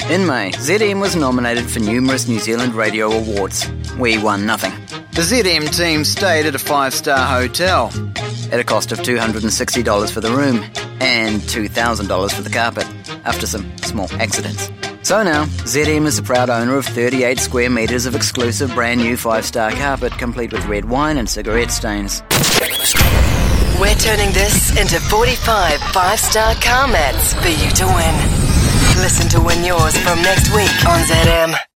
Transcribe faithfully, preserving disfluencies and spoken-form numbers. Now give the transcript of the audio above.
In May, Z M was nominated for numerous New Zealand radio awards. We won nothing. The Z M team stayed at a five-star hotel at a cost of two hundred sixty dollars for the room and two thousand dollars for the carpet, after some small accidents. So now, Z M is the proud owner of thirty-eight square metres of exclusive brand new five-star carpet, complete with red wine and cigarette stains. We're turning this into forty-five five-star car mats for you to win. Listen to win yours from next week on Z M.